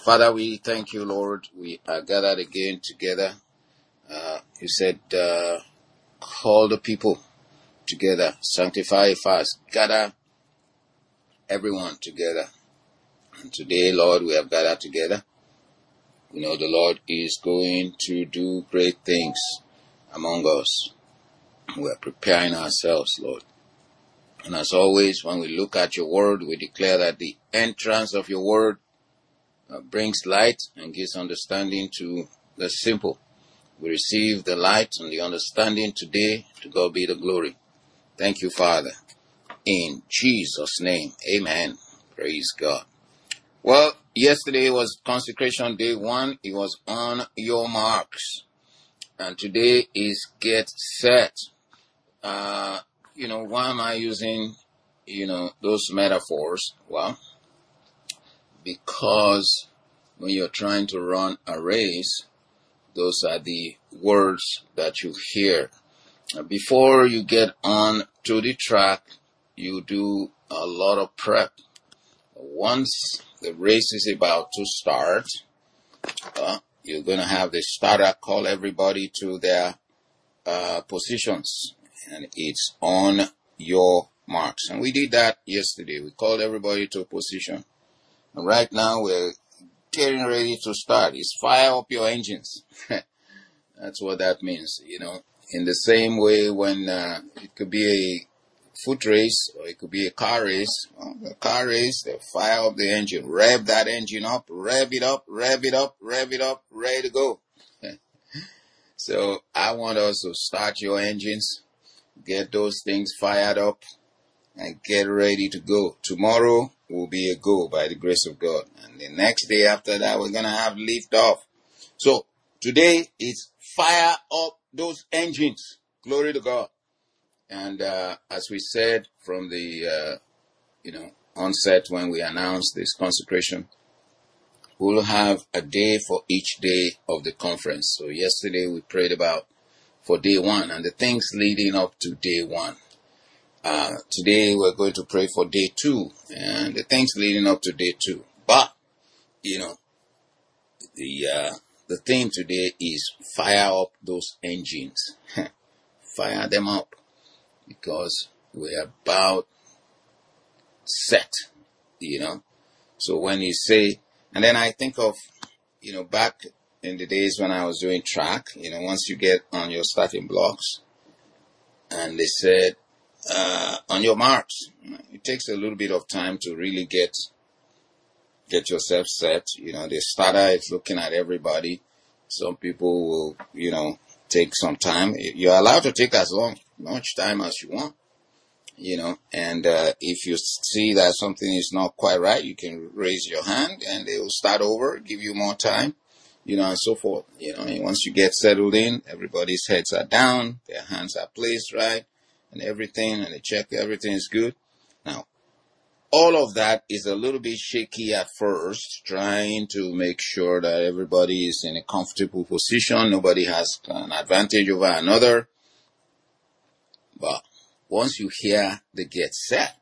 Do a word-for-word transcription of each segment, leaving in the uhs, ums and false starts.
Father, we thank you, Lord. We are gathered again together. Uh, you said, uh, call the people together, sanctify a fast, gather everyone together. And today, Lord, we have gathered together. We know the Lord is going to do great things among us. We are preparing ourselves, Lord. And as always, when we look at your word, we declare that the entrance of your word uh, brings light and gives understanding to the simple. We receive the light and the understanding today. To God be the glory. Thank you, Father. In Jesus' name, amen. Praise God. Well, yesterday was consecration day one. It was on your marks. And today is get set. Uh, you know, why am I using, you know, those metaphors? Well, because when you're trying to run a race, those are the words that you hear. Before you get on to the track, you do a lot of prep. Once the race is about to start, uh, you're going to have the starter call everybody to their uh, positions. And it's on your marks. And we did that yesterday. We called everybody to a position. And right now we're getting ready to start. It's fire up your engines. That's what that means, you know. In the same way when uh, it could be a foot race or it could be a car race. Well, a car race, they fire up the engine. Rev that engine up, rev it up, rev it up, rev it up, ready to go. So I want us to start your engines. Get those things fired up and get ready to go. Tomorrow will be a go by the grace of God. And the next day after that, we're going to have lift off. So today is fire up those engines. Glory to God. And uh, as we said from the, uh, you know, onset when we announced this consecration, we'll have a day for each day of the conference. So yesterday we prayed about for day one and the things leading up to day one. Uh, today we're going to pray for day two and the things leading up to day two. But, you know, the uh, the theme today is fire up those engines. Fire them up because we're about set, you know. So when you say, and then I think of, you know, back in the days when I was doing track, you know, once you get on your starting blocks, and they said, uh, on your marks, it takes a little bit of time to really get, get yourself set. You know, the starter is looking at everybody. Some people will, you know, take some time. You're allowed to take as long, much time as you want, you know, and, uh, if you see that something is not quite right, you can raise your hand and they will start over, give you more time. You know, and so forth. You know, and once you get settled in, everybody's heads are down, their hands are placed right, and everything, and they check everything is good. Now, all of that is a little bit shaky at first, trying to make sure that everybody is in a comfortable position, nobody has an advantage over another. But once you hear the get set,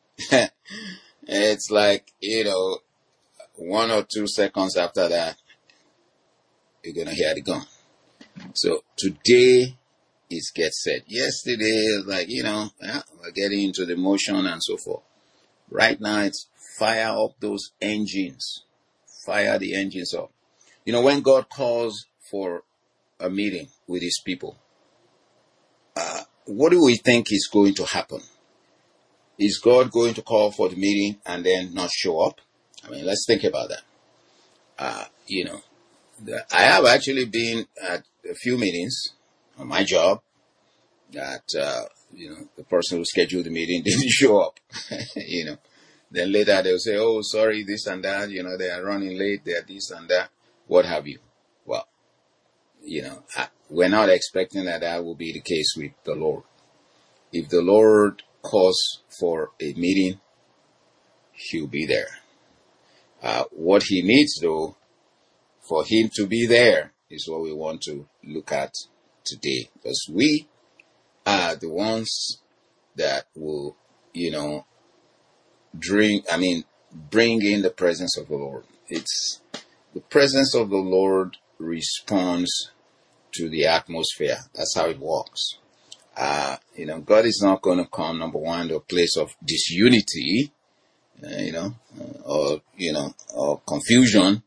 it's like, you know, one or two seconds after that, you're going to hear the gun. So today is get set. Yesterday, like, you know, yeah, we're getting into the motion and so forth. Right now, it's fire up those engines. Fire the engines up. You know, when God calls for a meeting with his people, uh, what do we think is going to happen? Is God going to call for the meeting and then not show up? I mean, let's think about that. Uh, you know, I have actually been at a few meetings on my job that, uh, you know, the person who scheduled the meeting didn't show up, you know. Then later they'll say, oh, sorry, this and that, you know, they are running late, they are this and that, what have you. Well, you know, I, we're not expecting that that will be the case with the Lord. If the Lord calls for a meeting, he'll be there. Uh, what he needs, though, for him to be there is what we want to look at today. Because we are the ones that will, you know, drink, I mean, bring in the presence of the Lord. It's, the presence of the Lord responds to the atmosphere. That's how it works. Uh, you know, God is not going to come, number one, to a place of disunity, uh, you know, uh, or, you know, or confusion,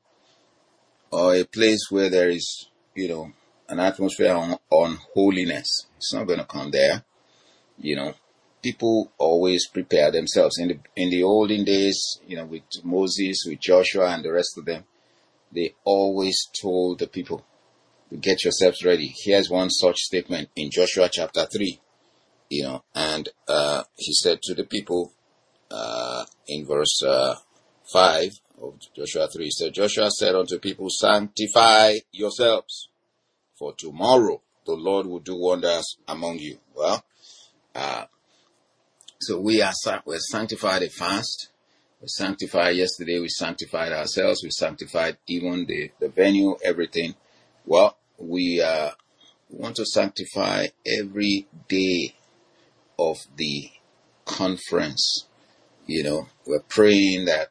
or a place where there is, you know, an atmosphere on, on holiness. It's not going to come there. You know, people always prepare themselves. In the, in the olden days, you know, with Moses, with Joshua and the rest of them, they always told the people, get yourselves ready. Here's one such statement in Joshua chapter three, you know, and uh, he said to the people uh, in verse uh, five of Joshua three, he said, Joshua said unto people, sanctify yourselves, for tomorrow the Lord will do wonders among you. Well, uh, so we are we're sanctified at fast. We sanctified yesterday. We sanctified ourselves. We sanctified even the, the venue, everything. Well, we uh, want to sanctify every day of the conference. You know, we're praying that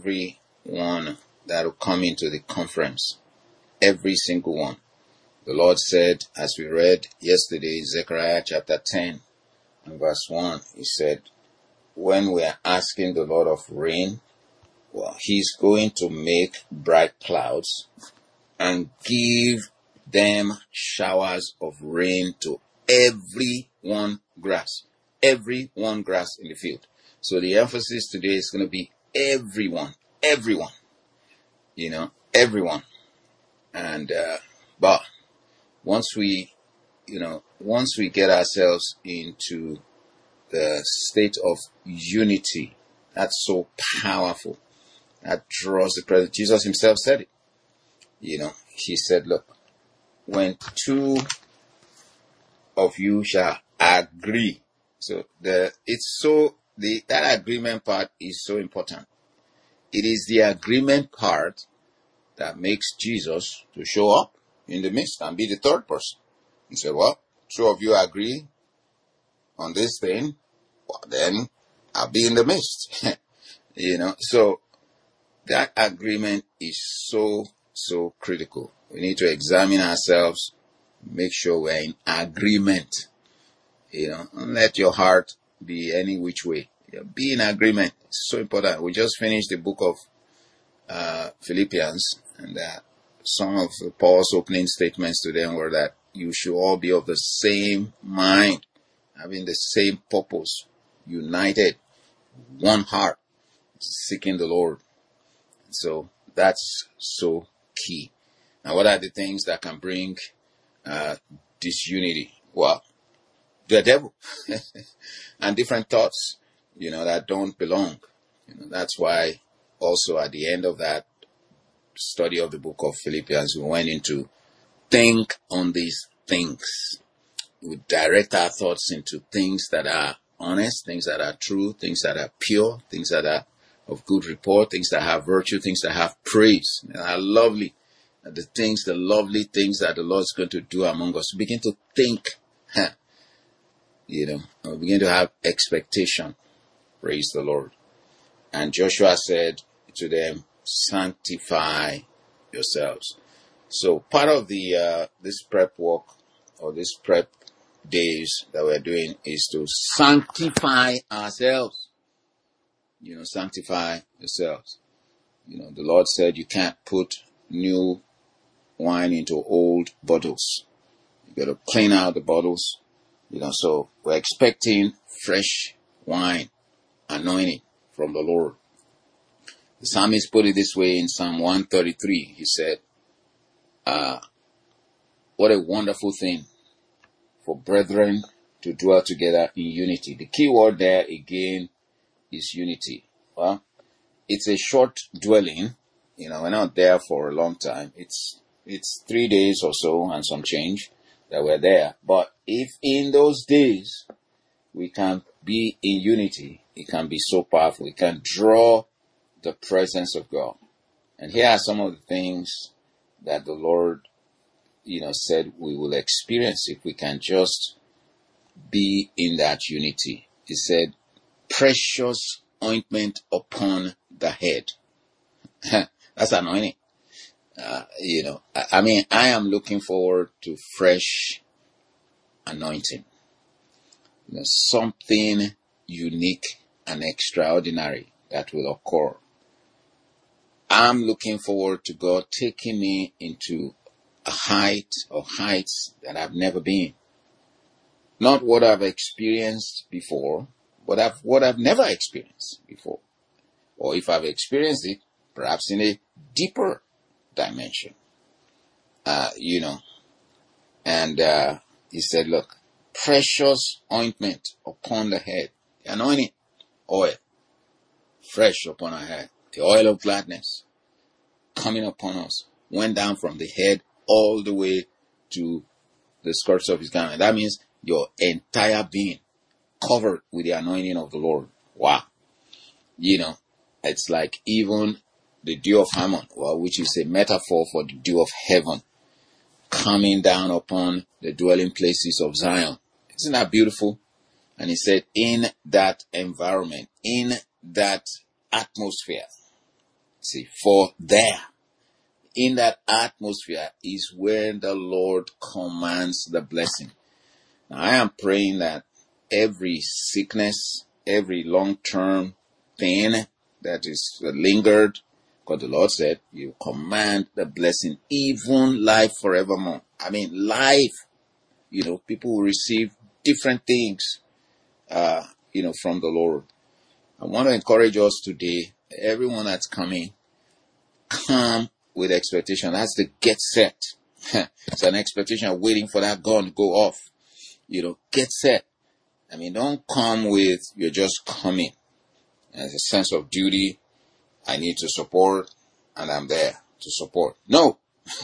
everyone that will come into the conference, every single one. The Lord said, as we read yesterday, Zechariah chapter ten and verse one, he said, when we are asking the Lord of rain, well, he's going to make bright clouds and give them showers of rain to every one grass, every one grass in the field. So the emphasis today is going to be everyone, everyone, you know, everyone. And, uh, but once we, you know, once we get ourselves into the state of unity, that's so powerful. That draws the presence. Jesus himself said it. You know, he said, look, when two of you shall agree. So the it's so the that agreement part is so important. It is the agreement part that makes Jesus to show up in the midst and be the third person. He said, well, two of you agree on this thing, well, then I'll be in the midst. You know, so that agreement is so, so critical. We need to examine ourselves, make sure we're in agreement. You know, don't let your heart be any which way. Be in agreement. It's so important. We just finished the book of uh, Philippians, and uh, some of Paul's opening statements to them were that you should all be of the same mind, having the same purpose, united, one heart, seeking the Lord. So that's so key. Now, what are the things that can bring uh, disunity? Well, the devil and different thoughts, you know, that don't belong. You know, that's why also at the end of that study of the book of Philippians, we went into think on these things. We direct our thoughts into things that are honest, things that are true, things that are pure, things that are of good report, things that have virtue, things that have praise, and are lovely. The things, the lovely things that the Lord's going to do among us. Begin to think, huh, you know, begin to have expectation. Praise the Lord. And Joshua said to them, sanctify yourselves. So part of the uh, this prep work or this prep days that we're doing is to sanctify ourselves. You know, sanctify yourselves. You know, the Lord said you can't put new wine into old bottles. You got to clean out the bottles. You know, so we're expecting fresh wine, anointing from the Lord. The psalmist put it this way in Psalm one thirty-three. He said, uh, what a wonderful thing for brethren to dwell together in unity. The key word there again is unity. Well, it's a short dwelling. You know, we're not there for a long time. It's it's three days or so and some change that we're there. But if in those days we can be in unity, it can be so powerful. It can draw the presence of God. And here are some of the things that the Lord, you know, said we will experience if we can just be in that unity. He said, precious ointment upon the head. That's anointing. Uh, you know, I, I mean, I am looking forward to fresh anointing. You know, something unique and extraordinary that will occur. I'm looking forward to God taking me into a height or heights that I've never been. Not what I've experienced before, but I've, what I've never experienced before. Or if I've experienced it, perhaps in a deeper dimension. Uh, you know, and uh, he said, look, precious ointment upon the head, the anointing oil, fresh upon our head, the oil of gladness coming upon us, went down from the head all the way to the skirts of his garment. That means your entire being covered with the anointing of the Lord. Wow. You know, it's like even the dew of Hermon, well, which is a metaphor for the dew of heaven, coming down upon the dwelling places of Zion. Isn't that beautiful? And he said, in that environment, in that atmosphere, see, for there, in that atmosphere is where the Lord commands the blessing. Now, I am praying that every sickness, every long-term pain that is lingered, because the Lord said, you command the blessing, even life forevermore. I mean, life, you know, people will receive different things, uh, you know, from the Lord. I want to encourage us today, everyone that's coming, come with expectation. That's the get set. It's an expectation waiting for that gun to go off. You know, get set. I mean, don't come with, you're just coming. There's a sense of duty. I need to support, and I'm there to support. No.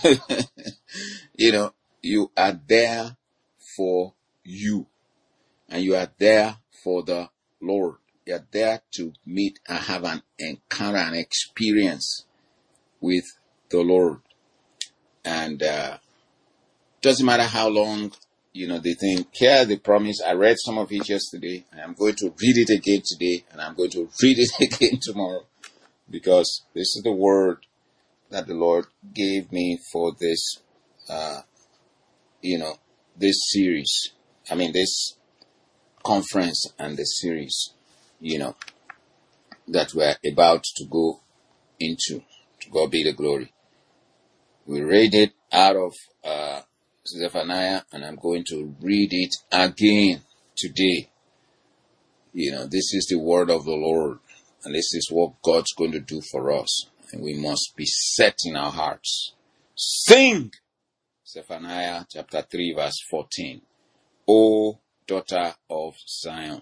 You know, you are there for you. And you are there for the Lord. You are there to meet and have an encounter, an experience with the Lord. And uh doesn't matter how long, you know, they think, here the promise. I read some of it yesterday, and I'm going to read it again today, and I'm going to read it again tomorrow, because this is the word that the Lord gave me for this, uh, you know, this series. I mean, this conference and the series, you know, that we're about to go into. To God be the glory. We read it out of uh, Zephaniah, and I'm going to read it again today. You know, this is the word of the Lord, and this is what God's going to do for us, and we must be set in our hearts. Sing! Zephaniah chapter three verse fourteen. O daughter of Zion,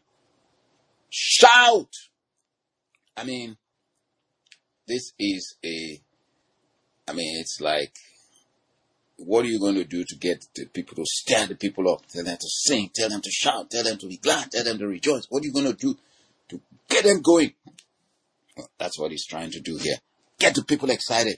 shout! I mean, this is a, I mean, it's like, what are you going to do to get the people to stir the people up? Tell them to sing, tell them to shout, tell them to be glad, tell them to rejoice. What are you going to do to get them going? Well, that's what he's trying to do here. Get the people excited.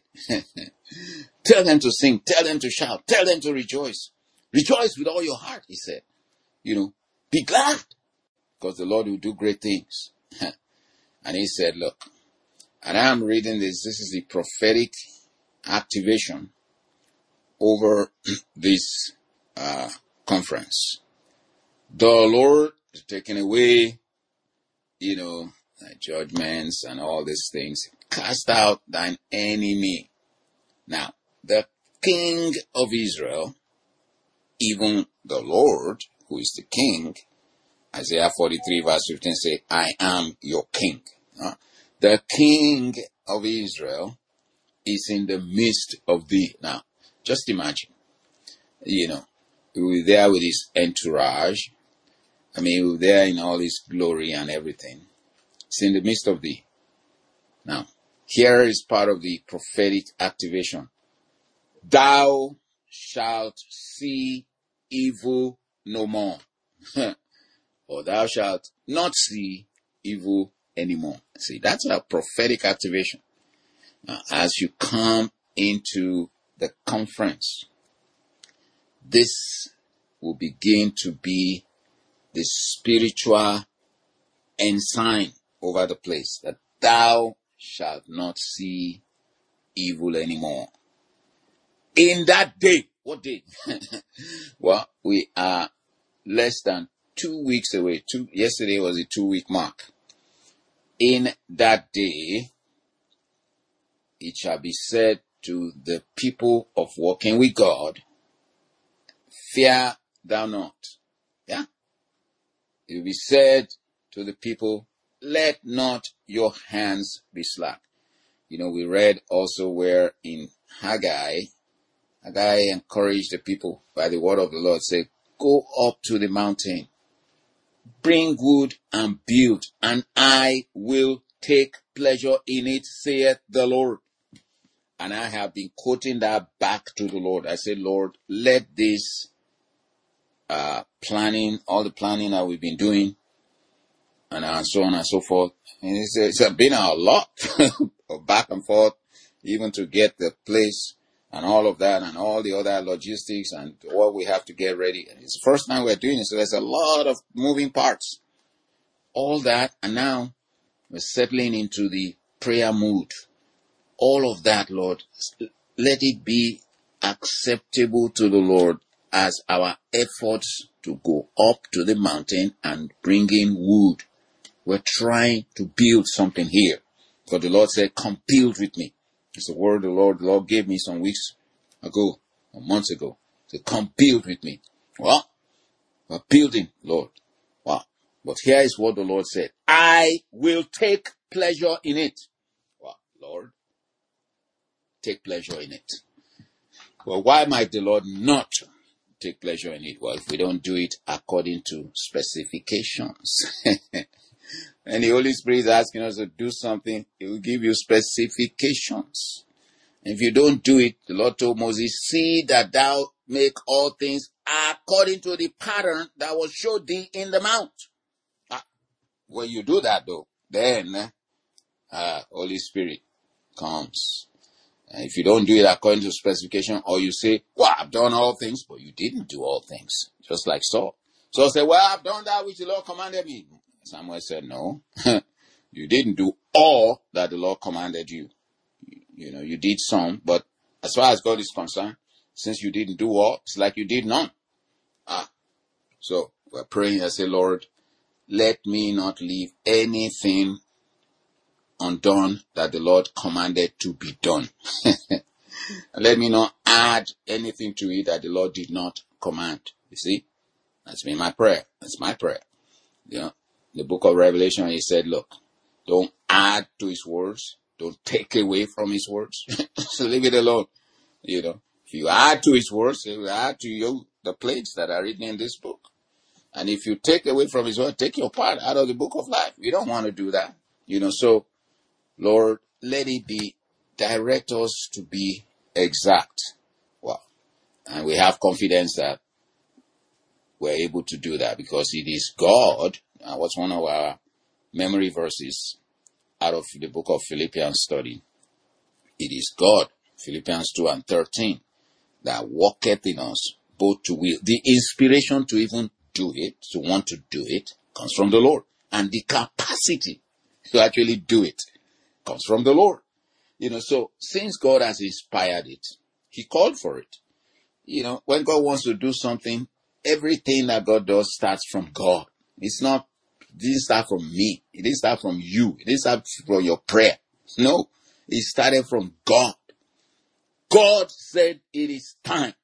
Tell them to sing, tell them to shout, tell them to rejoice. Rejoice with all your heart, he said. You know, be glad, because the Lord will do great things. And he said, look, and I am reading this, this is the prophetic activation over this uh, conference. The Lord is taking away, you know, judgments and all these things. Cast out thine enemy. Now, the King of Israel, even the Lord, who is the King, Isaiah forty-three verse fifteen say, I am your King. Uh, the King of Israel is in the midst of thee. Now, just imagine, you know, we were there with his entourage. I mean, we were there in all his glory and everything. It's in the midst of thee. Now, here is part of the prophetic activation. Thou shalt see evil no more. Or thou shalt not see evil anymore. See, that's a prophetic activation. Now, as you come into the conference, this will begin to be the spiritual ensign over the place, that thou shalt not see evil anymore. In that day. What day? Well, we are less than two weeks away. Two, yesterday was a two-week mark. In that day, it shall be said to the people of walking with God, fear thou not. Yeah? It will be said to the people, let not your hands be slack. You know, we read also where in Haggai, Haggai encouraged the people by the word of the Lord, say, go up to the mountain, bring wood and build, and I will take pleasure in it, saith the Lord. And I have been quoting that back to the Lord. I said, Lord, let this uh, planning, all the planning that we've been doing, and uh, so on and so forth. And it's, it's been a lot of back and forth, even to get the place and all of that and all the other logistics and what we have to get ready. It's the first time we're doing it, so there's a lot of moving parts. All that, and now we're settling into the prayer mood. All of that, Lord, let it be acceptable to the Lord as our efforts to go up to the mountain and bring in wood. We're trying to build something here. Because the Lord said, come build with me. It's the word the Lord, the Lord gave me some weeks ago, or months ago. He said, come build with me. Well, we're building, Lord. Wow. But here is what the Lord said. I will take pleasure in it. Wow, Lord. Take pleasure in it. Well, why might the Lord not take pleasure in it? Well, if we don't do it according to specifications. And the Holy Spirit is asking us to do something, He will give you specifications. If you don't do it, the Lord told Moses, see that thou make all things according to the pattern that was showed thee in the mount. Ah, when you do that though, then uh, Holy Spirit comes. And if you don't do it according to specification, or you say, well, I've done all things, but you didn't do all things. Just like Saul. Saul said, well, I've done that which the Lord commanded me. Samuel said, no, you didn't do all that the Lord commanded you. You know, you did some, but as far as God is concerned, since you didn't do all, it's like you did none. Ah, so we're praying and say, Lord, let me not leave anything undone that the Lord commanded to be done. Let me not add anything to it that the Lord did not command. You see, that's been my prayer. That's my prayer. You know, the book of Revelation, He said, look, don't add to His words. Don't take away from His words. So leave it alone. You know, if you add to His words, He will add to you the plates that are written in this book. And if you take away from His word, take your part out of the book of life. We don't want to do that. You know, so, Lord, let it be, direct us to be exact. Wow. And we have confidence that we're able to do that because it is God. Uh, what's one of our memory verses out of the book of Philippians study? It is God, Philippians two and thirteen, that worketh in us both to will. The inspiration to even do it, to want to do it, comes from the Lord. And the capacity to actually do it comes from the Lord. You know, so since God has inspired it, He called for it. You know, when God wants to do something, everything that God does starts from God. It's not, it didn't start from me. It didn't start from you. It didn't start from your prayer. No, it started from God. God said it is time.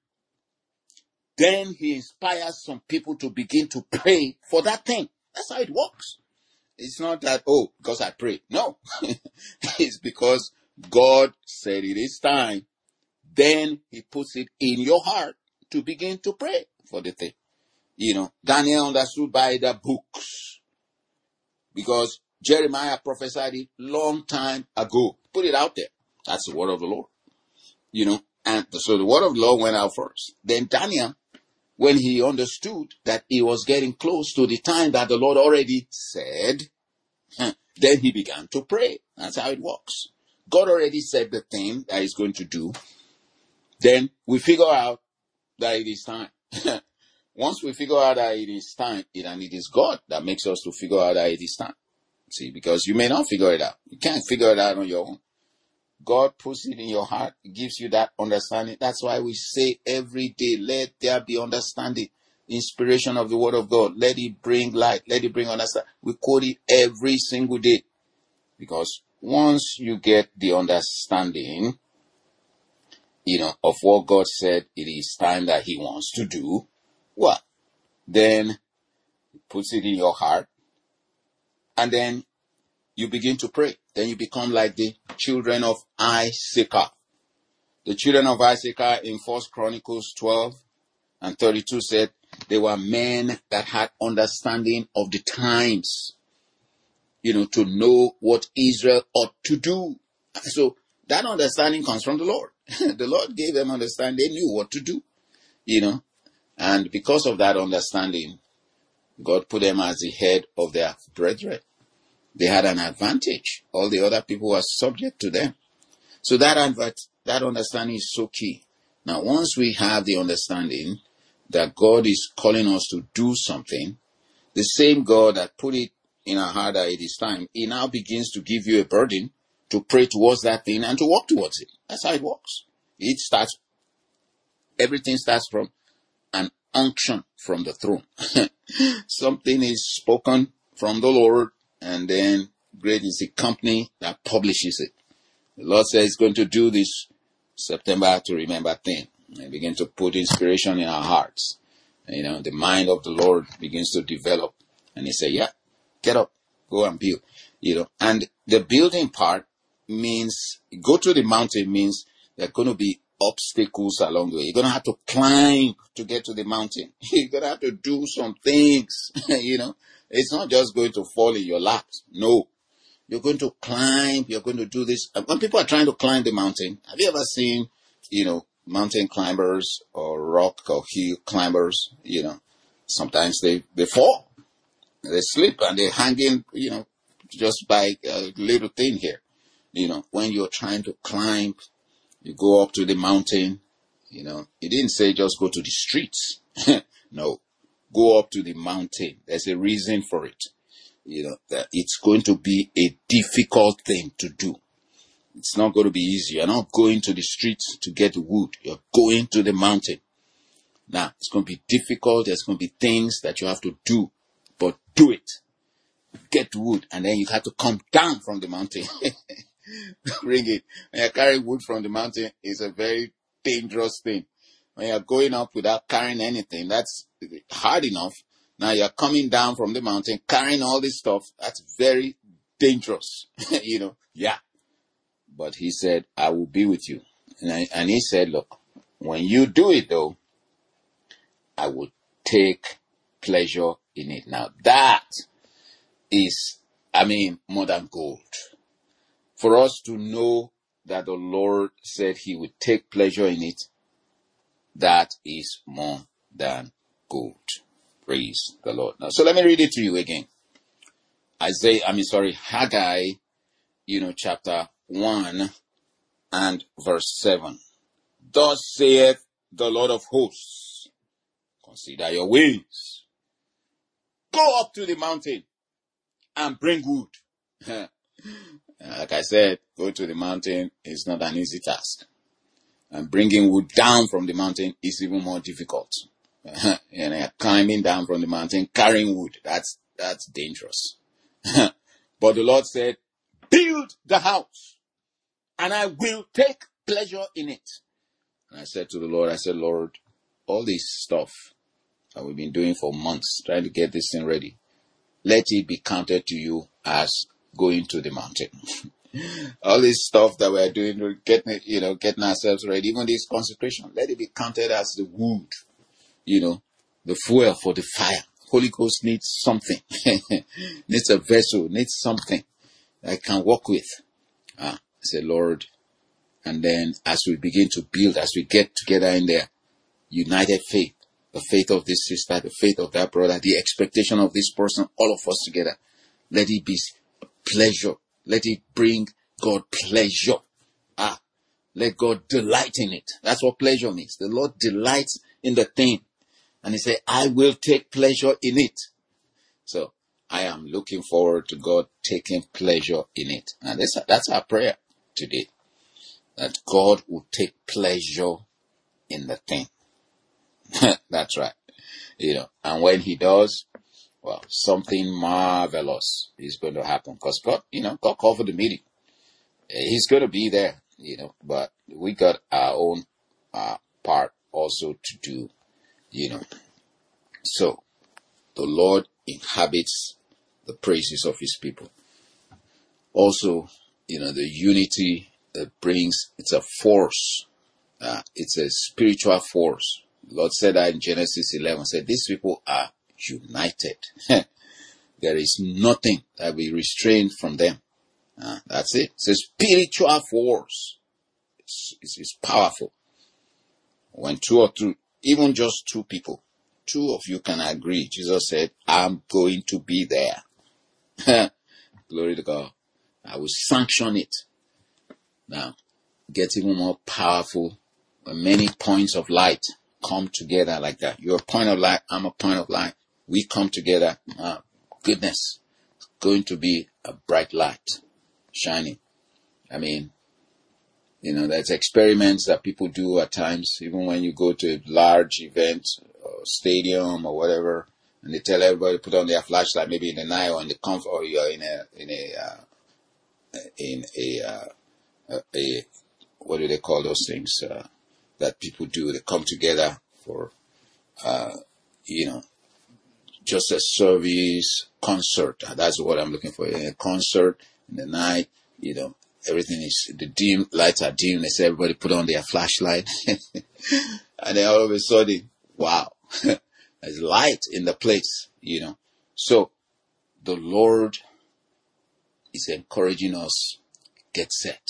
Then He inspires some people to begin to pray for that thing. That's how it works. It's not that, oh, because I prayed. No. It's because God said it is time. Then He puts it in your heart to begin to pray for the thing. You know, Daniel understood by the books. Because Jeremiah prophesied it long time ago. Put it out there. That's the word of the Lord. You know, and so the word of the Lord went out first. Then Daniel, when he understood that he was getting close to the time that the Lord already said, then he began to pray. That's how it works. God already said the thing that He's going to do. Then we figure out that it is time. Once we figure out that it is time, it, and it is God that makes us to figure out that it is time. See, because you may not figure it out. You can't figure it out on your own. God puts it in your heart, gives you that understanding. That's why we say every day, let there be understanding, inspiration of the word of God. Let it bring light. Let it bring understanding. We quote it every single day. Because once you get the understanding, you know, of what God said it is time that he wants to do, well, then he puts it in your heart, and then you begin to pray. Then you become like the children of Issachar. The children of Issachar in First Chronicles twelve and thirty-two said they were men that had understanding of the times, you know, to know what Israel ought to do. So that understanding comes from the Lord. The Lord gave them understanding. They knew what to do, you know. And because of that understanding, God put them as the head of their brethren. They had an advantage. All the other people were subject to them. So that advert, that understanding is so key. Now, once we have the understanding that God is calling us to do something, the same God that put it in our heart that it is time, he now begins to give you a burden to pray towards that thing and to walk towards it. That's how it works. It starts, everything starts from an unction from the throne. Something is spoken from the Lord, and then great is the company that publishes it. The Lord says he's going to do this September to remember thing. And begin to put inspiration in our hearts. You know, the mind of the Lord begins to develop. And he said, yeah, get up, go and build. You know, and the building part means, go to the mountain means there are going to be obstacles along the way. You're going to have to climb to get to the mountain. You're going to have to do some things. You know, it's not just going to fall in your lap. No. You're going to climb. You're going to do this. When people are trying to climb the mountain, have you ever seen, you know, mountain climbers or rock or hill climbers? You know, sometimes they, they fall. They slip and they're hanging, you know, just by a little thing here. You know, when you're trying to climb, you go up to the mountain, you know, he didn't say just go to the streets. No, go up to the mountain. There's a reason for it. You know, that it's going to be a difficult thing to do. It's not going to be easy. You're not going to the streets to get wood. You're going to the mountain. Now, it's going to be difficult. There's going to be things that you have to do, but do it. Get wood, and then you have to come down from the mountain. Bring it. When you carry wood from the mountain, it's a very dangerous thing. When you're going up without carrying anything, that's hard enough. Now you're coming down from the mountain, carrying all this stuff. That's very dangerous. You know, yeah. But he said, I will be with you. And, I, and he said, look, when you do it though, I will take pleasure in it. Now that is, I mean, more than gold. For us to know that the Lord said he would take pleasure in it, that is more than gold. Praise the Lord. Now, so let me read it to you again. Isaiah, I mean, sorry, Haggai, you know, chapter one and verse seven. Thus saith the Lord of hosts, consider your ways. Go up to the mountain and bring wood. Like I said, go to the mountain is not an easy task. And bringing wood down from the mountain is even more difficult. And climbing down from the mountain, carrying wood, that's, that's dangerous. But the Lord said, build the house, and I will take pleasure in it. And I said to the Lord, I said, Lord, all this stuff that we've been doing for months, trying to get this thing ready, let it be counted to you as going to the mountain. All this stuff that we're doing, getting, you know, getting ourselves ready, even this consecration, let it be counted as the wood, you know, the fuel for the fire. Holy Ghost needs something, needs a vessel, needs something I can work with. Ah, I said, Lord, and then as we begin to build, as we get together in there, united faith, the faith of this sister, the faith of that brother, the expectation of this person, all of us together, let it be pleasure. Let it bring God pleasure. Ah, let God delight in it. That's what pleasure means. The Lord delights in the thing. And he said, I will take pleasure in it. So I am looking forward to God taking pleasure in it. And that's, that's our prayer today. that God will take pleasure in the thing. That's right. You know, and when he does, well, something marvelous is going to happen. Because God, you know, God called for the meeting. He's going to be there, you know, but we got our own uh, part also to do, you know. So, the Lord inhabits the praises of his people. Also, you know, the unity that brings, it's a force. Uh, it's a spiritual force. The Lord said that in Genesis eleven, said, these people are united. There is nothing that will be restrained from them. Uh, that's it. It's a spiritual force. It's, it's, it's powerful. When two or two, even just two people, two of you can agree. Jesus said, I'm going to be there. Glory to God. I will sanction it. Now, get even more powerful when many points of light come together like that. You're a point of light, I'm a point of light. We come together. Uh, goodness, it's going to be a bright light shining. I mean, you know, there's experiments that people do at times, even when you go to a large event or stadium or whatever, and they tell everybody to put on their flashlight, maybe in the night or in the comfort, or you're in a in a uh, in a, uh, a a what do they call those things uh, that people do? They come together for uh, you know, just a service concert. That's what I'm looking for. A concert in the night, you know. Everything is, the dim, lights are dim. They say everybody put on their flashlight. And then all of a sudden, wow, there's light in the place, you know. So the Lord is encouraging us, get set.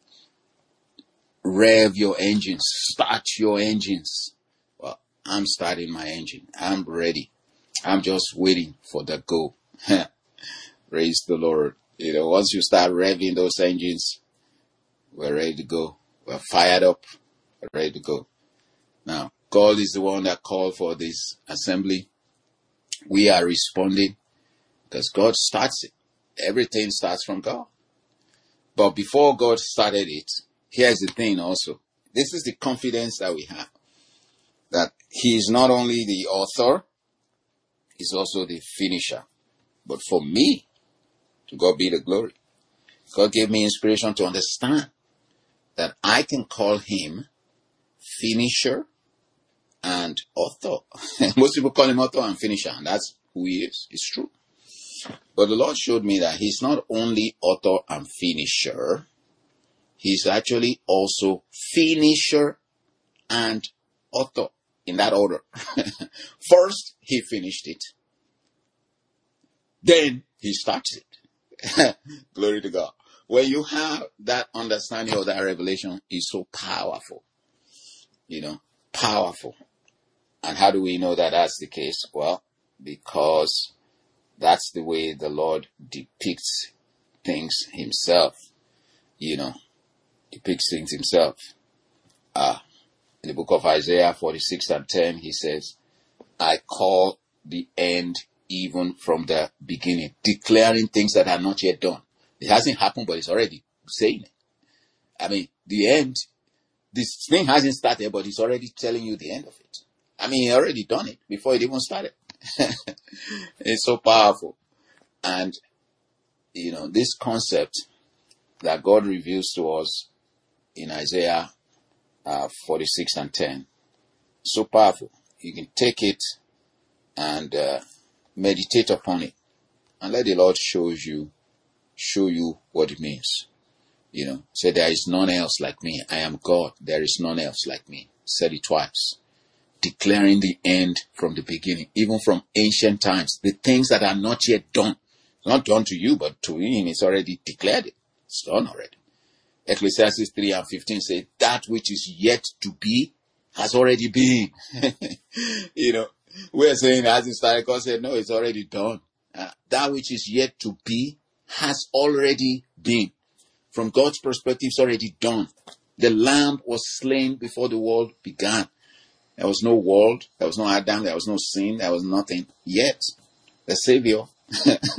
Rev your engines, start your engines. Well, I'm starting my engine. I'm ready. I'm just waiting for the go. Praise the Lord. You know, once you start revving those engines, we're ready to go. We're fired up. We're ready to go. Now, God is the one that called for this assembly. We are responding because God starts it. Everything starts from God. But before God started it, here's the thing also. This is the confidence that we have. That he is not only the author, he's also the finisher. But for me, to God be the glory. God gave me inspiration to understand that I can call him finisher and author. Most people call him author and finisher, and that's who he is. It's true. But the Lord showed me that he's not only author and finisher, he's actually also finisher and author, in that order. First, he finished it. Then he starts it. Glory to God. When you have that understanding of that revelation, is so powerful. You know, powerful. And how do we know that that's the case? Well, because that's the way the Lord depicts things himself. You know, depicts things himself. Uh, in the book of Isaiah forty-six and ten, he says, I call the end even from the beginning, declaring things that are not yet done. It hasn't happened, but it's already saying it. I mean, the end, this thing hasn't started, but it's already telling you the end of it. I mean, he already done it before it even started. It's so powerful. And, you know, this concept that God reveals to us in Isaiah uh, forty-six and ten, so powerful. You can take it and uh, meditate upon it, and let the Lord show you, show you what it means. You know, say there is none else like me. I am God. There is none else like me. Said it twice. Declaring the end from the beginning, even from ancient times. The things that are not yet done. It's not done to you, but to him it's already declared it. It's done already. Ecclesiastes three and fifteen say, that which is yet to be has already been. You know, we're saying it hasn't started. God said, no, it's already done. Uh, that which is yet to be has already been. From God's perspective, it's already done. The Lamb was slain before the world began. There was no world. There was no Adam. There was no sin. There was nothing. Yet, the Savior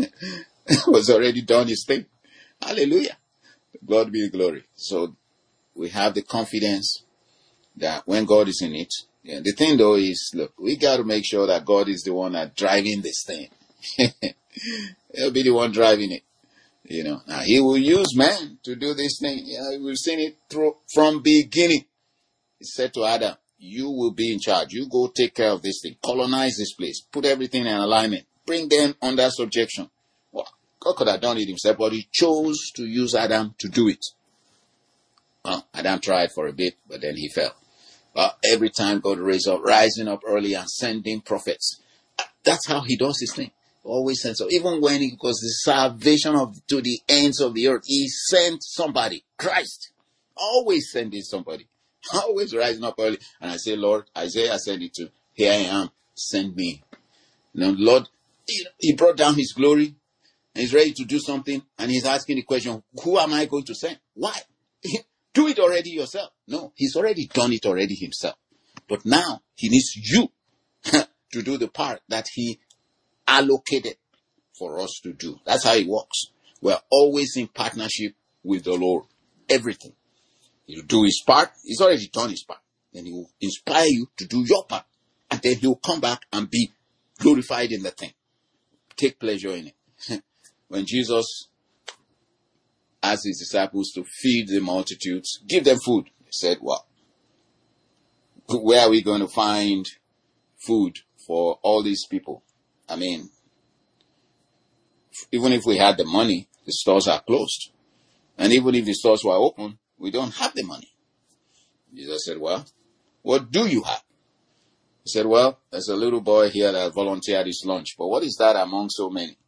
was already done his thing. Hallelujah. God be the glory. So, we have the confidence that when God is in it, yeah, the thing though is, look, we got to make sure that God is the one that driving this thing. He'll be the one driving it. You know, now he will use man to do this thing. You know, we've seen it through from beginning. He said to Adam, you will be in charge. You go take care of this thing. Colonize this place. Put everything in alignment. Bring them under subjection. Well, God could have done it himself, but he chose to use Adam to do it. Well, Adam tried for a bit, but then he fell. Well, every time God raised up, rising up early and sending prophets. That's how he does his thing. Always sent. So even when it was the salvation of to the ends of the earth, he sent somebody. Christ. Always sending somebody. Always rising up early. And I say, Lord, Isaiah said it too. Here I am. Send me. Now, Lord, he brought down his glory. And he's ready to do something. And he's asking the question, who am I going to send? Why? Do it already yourself. No, he's already done it already himself. But now he needs you to do the part that he allocated for us to do. That's how it works. We're always in partnership with the Lord. Everything. He'll do his part. He's already done his part. Then he will inspire you to do your part. And then he'll come back and be glorified in the thing. Take pleasure in it. When Jesus asked his disciples to feed the multitudes, give them food. He said, well, where are we going to find food for all these people? I mean, even if we had the money, the stores are closed. And even if the stores were open, we don't have the money. Jesus said, well, what do you have? He said, well, there's a little boy here that volunteered his lunch. But what is that among so many?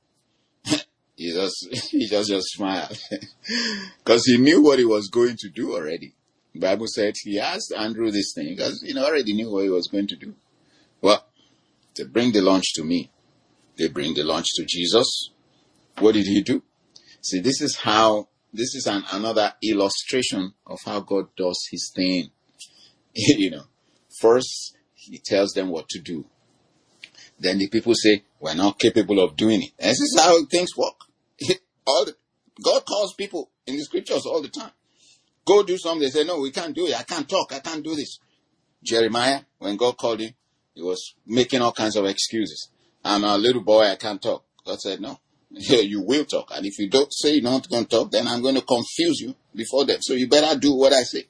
he just, he just, just smiled. Because he knew what he was going to do already. The Bible said he asked Andrew this thing because he already knew what he was going to do. Well, to bring the lunch to me. They bring the lunch to Jesus. What did he do? See, this is how, this is an, another illustration of how God does his thing. You know, first he tells them what to do. Then the people say, we're not capable of doing it. And this is how things work. all the, God calls people in the scriptures all the time. Go do something. They say, no, we can't do it. I can't talk. I can't do this. Jeremiah, when God called him, he was making all kinds of excuses. I'm a little boy, I can't talk. God said, no, you will talk. And if you don't say you're not going to talk, then I'm going to confuse you before them. So you better do what I say.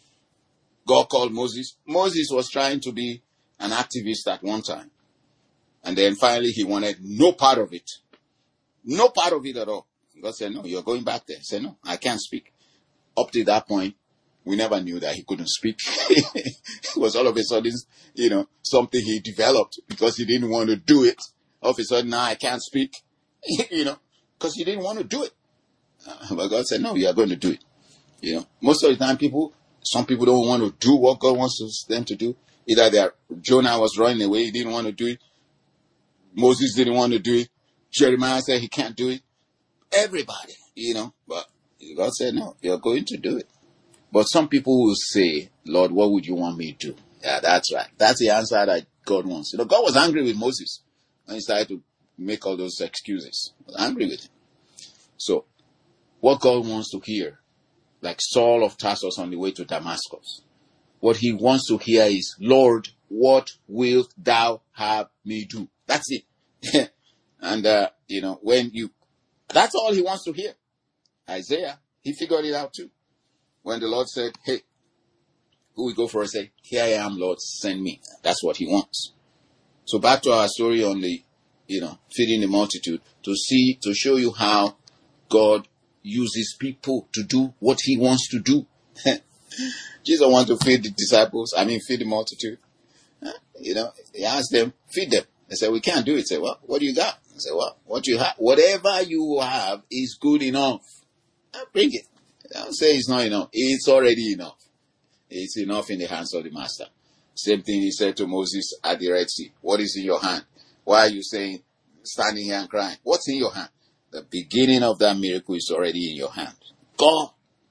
God called Moses. Moses was trying to be an activist at one time. And then finally he wanted no part of it. No part of it at all. God said, no, you're going back there. He said, no, I can't speak. Up to that point, we never knew that he couldn't speak. It was all of a sudden, you know, something he developed because he didn't want to do it. All of a sudden, now I can't speak, you know, because he didn't want to do it. Uh, but God said, no, you are going to do it. You know, most of the time people, some people don't want to do what God wants them to do. Either they are, Jonah was running away, he didn't want to do it. Moses didn't want to do it. Jeremiah said he can't do it. Everybody, you know, but God said, no, you're going to do it. But some people will say, Lord, what would you want me to do? Yeah, that's right. That's the answer that God wants. You know, God was angry with Moses when he started to make all those excuses. He was angry with him. So, what God wants to hear, like Saul of Tarsus on the way to Damascus, what he wants to hear is, Lord, what wilt thou have me do? That's it. And, uh, you know, when you, that's all he wants to hear. Isaiah, he figured it out too. When the Lord said, hey, who we go for? I say, here I am, Lord, send me. That's what he wants. So back to our story on the, you know, feeding the multitude, to see, to show you how God uses people to do what he wants to do. Jesus wanted to feed the disciples, I mean, feed the multitude. You know, he asked them, feed them. They said, we can't do it. He said, well, what do you got? I said, well, what you have, whatever you have is good enough. Bring it. Don't say it's not enough. It's already enough. It's enough in the hands of the master. Same thing he said to Moses at the Red Sea. What is in your hand? Why are you saying, standing here and crying? What's in your hand? The beginning of that miracle is already in your hand. God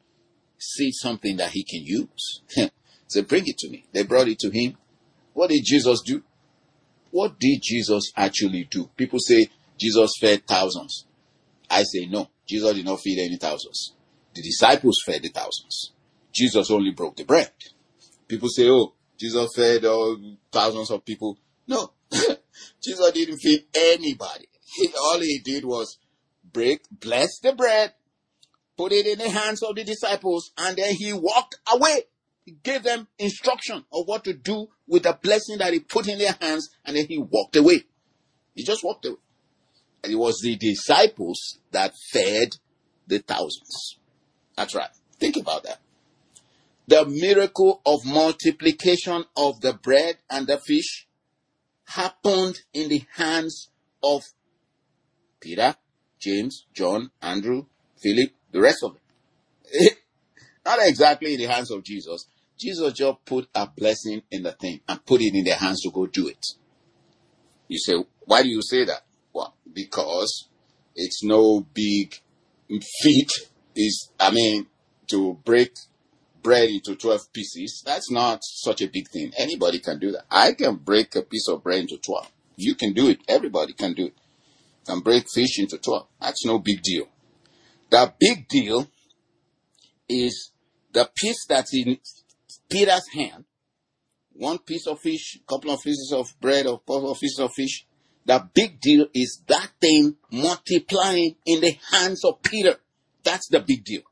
sees something that he can use. So bring it to me. They brought it to him. What did Jesus do? What did Jesus actually do? People say Jesus fed thousands. I say no. Jesus did not feed any thousands. The disciples fed the thousands. Jesus only broke the bread. People say, oh, Jesus fed all thousands of people. No, Jesus didn't feed anybody. He, all he did was break, bless the bread, put it in the hands of the disciples, and then he walked away. He gave them instruction of what to do with the blessing that he put in their hands, and then he walked away. He just walked away. And it was the disciples that fed the thousands. That's right. Think about that. The miracle of multiplication of the bread and the fish happened in the hands of Peter, James, John, Andrew, Philip, the rest of them. Not exactly in the hands of Jesus. Jesus just put a blessing in the thing and put it in their hands to go do it. You say, why do you say that? Well, because it's no big feat. Is I mean, to break bread into twelve pieces, that's not such a big thing. Anybody can do that. I can break a piece of bread into twelve. You can do it. Everybody can do it. Can break fish into twelve. That's no big deal. The big deal is the piece that's in Peter's hand. One piece of fish, a couple of pieces of bread, or a couple of pieces of fish. The big deal is that thing multiplying in the hands of Peter. That's the big deal.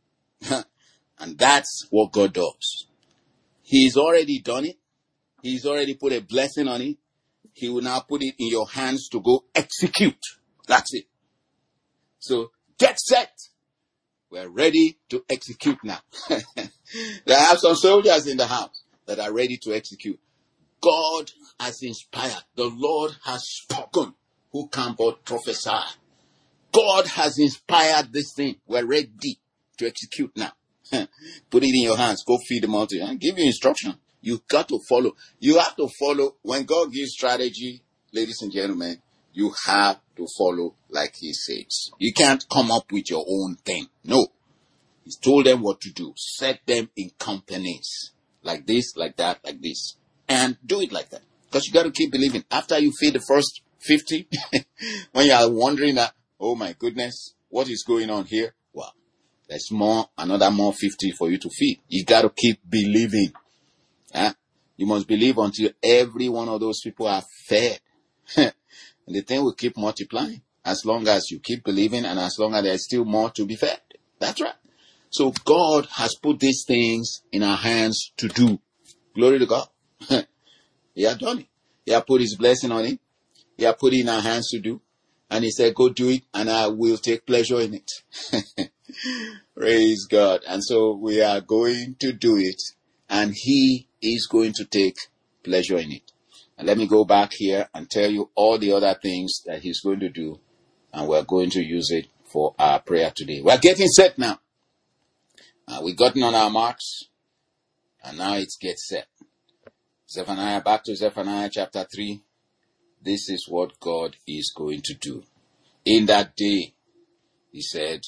And that's what God does. He's already done it. He's already put a blessing on it. He will now put it in your hands to go execute. That's it. So get set. We're ready to execute now. There are some soldiers in the house that are ready to execute. God has inspired. The Lord has spoken. Who can but prophesy? God has inspired this thing. We're ready to execute now. Put it in your hands. Go feed the multitude. And give you instruction. You got to follow. You have to follow. When God gives strategy, ladies and gentlemen, you have to follow like he says. You can't come up with your own thing. No. He's told them what to do. Set them in companies. Like this, like that, like this. And do it like that. Because you got to keep believing. After you feed the first fifty, when you are wondering that, oh my goodness, what is going on here? Well, there's more, another more fifty for you to feed. You got to keep believing. Huh? You must believe until every one of those people are fed. And the thing will keep multiplying as long as you keep believing and as long as there's still more to be fed. That's right. So God has put these things in our hands to do. Glory to God. He has done it. He has put his blessing on it. He has put it in our hands to do. And he said, go do it and I will take pleasure in it. Praise God. And so we are going to do it and he is going to take pleasure in it. And let me go back here and tell you all the other things that he's going to do. And we're going to use it for our prayer today. We're getting set now. Uh, we've gotten on our marks. And now it's get set. Zephaniah, back to Zephaniah chapter three. This is what God is going to do. In that day, he said,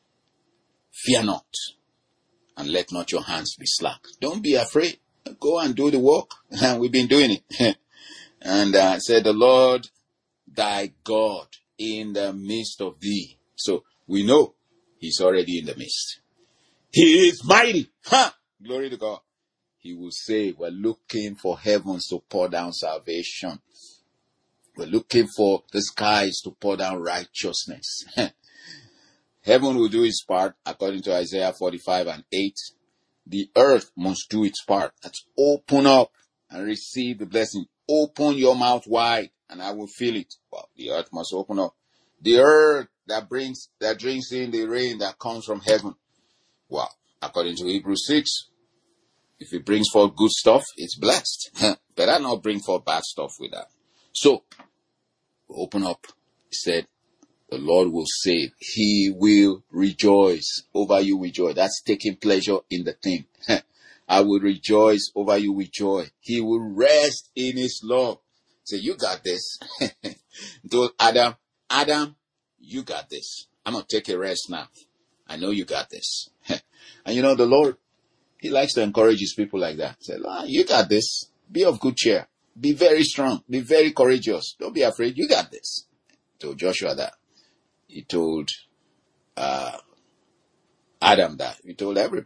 fear not, and let not your hands be slack. Don't be afraid. Go and do the work. We've been doing it. And uh, said, the Lord thy God in the midst of thee. So we know he's already in the midst. He is mighty. Ha! Glory to God. He will say, we're looking for heavens to pour down salvation. We're looking for the skies to pour down righteousness. Heaven will do its part, according to Isaiah forty-five and eight. The earth must do its part. That's open up and receive the blessing. Open your mouth wide, and I will fill it. Well, the earth must open up. The earth that brings, that drinks in the rain that comes from heaven. Well, according to Hebrews six, if it brings forth good stuff, it's blessed. Better not bring forth bad stuff with that. So, open up. He said, the Lord will save. He will rejoice over you with joy. That's taking pleasure in the thing. I will rejoice over you with joy. He will rest in his love. Say, you got this. Told Adam, Adam, you got this. I'm going to take a rest now. I know you got this. And you know, the Lord, he likes to encourage his people like that. Say, ah, you got this. Be of good cheer. Be very strong. Be very courageous. Don't be afraid. You got this. He told Joshua that. He told uh, Adam that. He told everybody.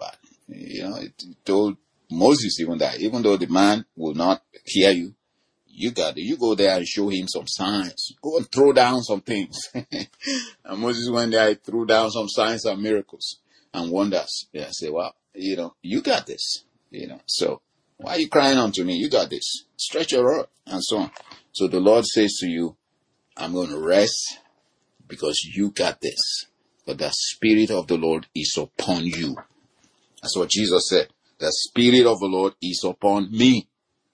You know, it told Moses even that, even though the man will not hear you, you got it. You go there and show him some signs. Go and throw down some things. And Moses went there, he threw down some signs and miracles and wonders. Yeah, I say, well, you know, you got this. You know, so why are you crying unto me? You got this. Stretch your rod and so on. So the Lord says to you, I'm going to rest because you got this. But the Spirit of the Lord is upon you. That's what Jesus said. The Spirit of the Lord is upon me.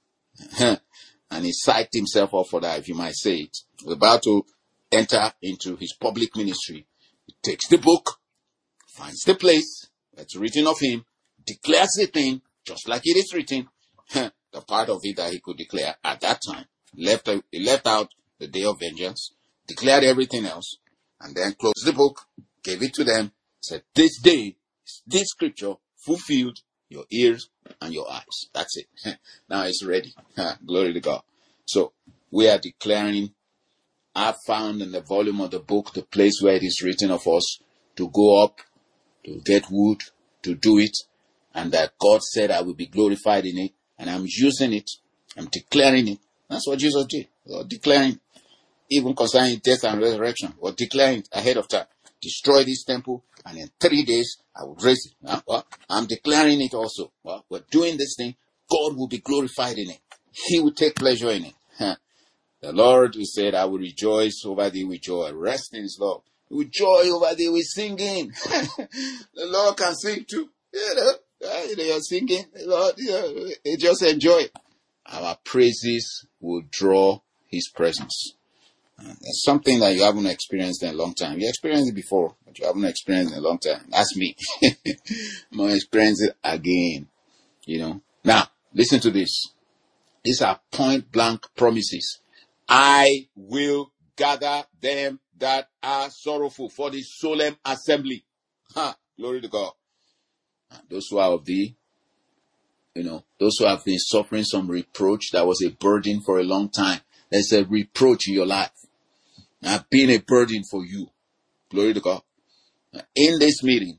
And he psyched himself up for that, if you might say it. We're about to enter into his public ministry. He takes the book, finds the place that's written of him, declares the thing, just like it is written. The part of it that he could declare at that time. Left, he left out the day of vengeance, declared everything else, and then closed the book, gave it to them, said, this day, this scripture fulfilled your ears and your eyes. That's it. Now it's ready. Glory to God. So we are declaring, I found in the volume of the book the place where it is written of us to go up, to get wood, to do it, and that God said I will be glorified in it, and I'm using it, I'm declaring it. That's what Jesus did. Well, declaring, even concerning death and resurrection, or declaring ahead of time. Destroy this temple, and in three days, I will raise it. Uh, well, I'm declaring it also. Well, we're doing this thing. God will be glorified in it. He will take pleasure in it. Huh. The Lord who said, I will rejoice over thee with joy. Rest in his love. With joy over thee with singing. The Lord can sing too. You know, you know you're singing. The Lord, you know, just enjoy it. Our praises will draw his presence. It's something that you haven't experienced in a long time. You experienced it before, but you haven't experienced it in a long time. That's me. I'm going to experience it again. You know. Now, listen to this. These are point blank promises. I will gather them that are sorrowful for the solemn assembly. Ha! Glory to God. And those who are of thee, you know, those who have been suffering some reproach that was a burden for a long time. There's a reproach in your life. I've been a burden for you. Glory to God. In this meeting,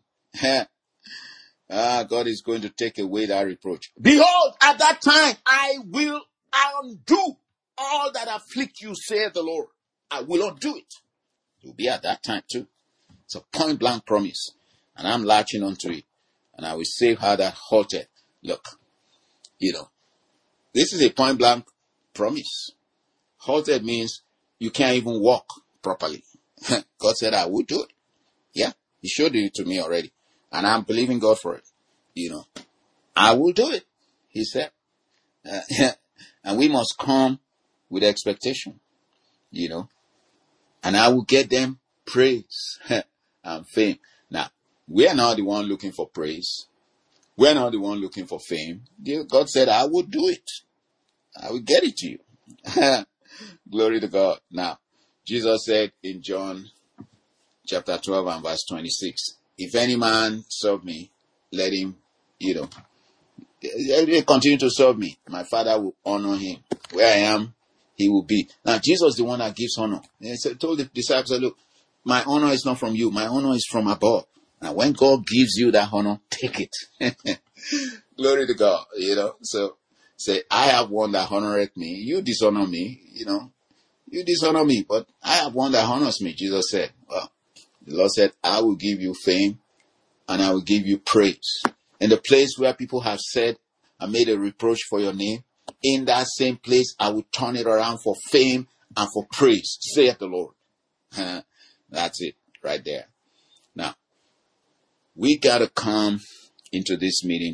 ah, God is going to take away that reproach. Behold, at that time, I will undo all that afflict you, saith the Lord. I will undo it. You'll be at that time too. It's a point blank promise. And I'm latching onto it. And I will save her that halted. Look, you know, this is a point blank promise. Halted means you can't even walk properly. God said, I will do it. Yeah, he showed it to me already. And I'm believing God for it. You know, I will do it, he said. Uh, and we must come with expectation, you know. And I will get them praise and fame. Now, we are not the one looking for praise. We are not the one looking for fame. God said, I will do it. I will get it to you. Glory to God. Now, Jesus said in John chapter twelve and verse twenty-six, if any man serve me, let him, you know, continue to serve me. My Father will honor him. Where I am, he will be. Now, Jesus is the one that gives honor. And he told the disciples, look, my honor is not from you. My honor is from above. Now, when God gives you that honor, take it. Glory to God, you know. So, say, I have one that honoreth me. You dishonor me, you know. You dishonor me, but I have one that honors me, Jesus said. Well, the Lord said, I will give you fame and I will give you praise. In the place where people have said, I made a reproach for your name, in that same place, I will turn it around for fame and for praise, saith the Lord. That's it right there. Now, we got to come into this meeting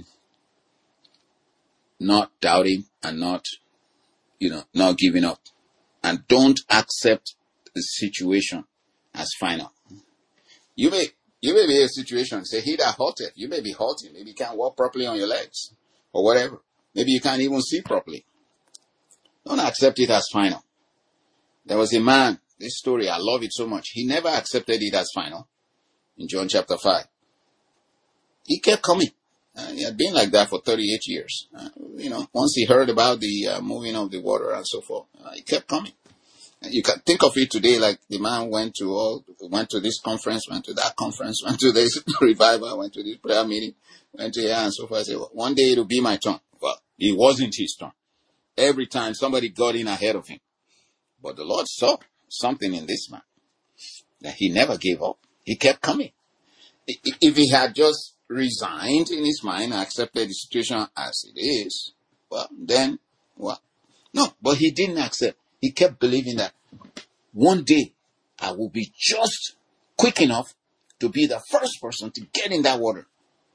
not doubting and not, you know, not giving up. And don't accept the situation as final. You may, you may be in a situation, say, he that halted. You may be halting. Maybe you can't walk properly on your legs or whatever. Maybe you can't even see properly. Don't accept it as final. There was a man, this story, I love it so much. He never accepted it as final in John chapter five. He kept coming. Uh, he had been like that for thirty-eight years. Uh, you know, once he heard about the uh, moving of the water and so forth, uh, he kept coming. You can think of it today like the man went to all, went to this conference, went to that conference, went to this revival, went to this prayer meeting, went to here and so forth. I said, well, one day it'll be my turn. Well, it wasn't his turn. Every time somebody got in ahead of him. But the Lord saw something in this man that he never gave up. He kept coming. If he had just resigned in his mind and accepted the situation as it is, well, then, well, no, but he didn't accept. He kept believing that one day I will be just quick enough to be the first person to get in that water.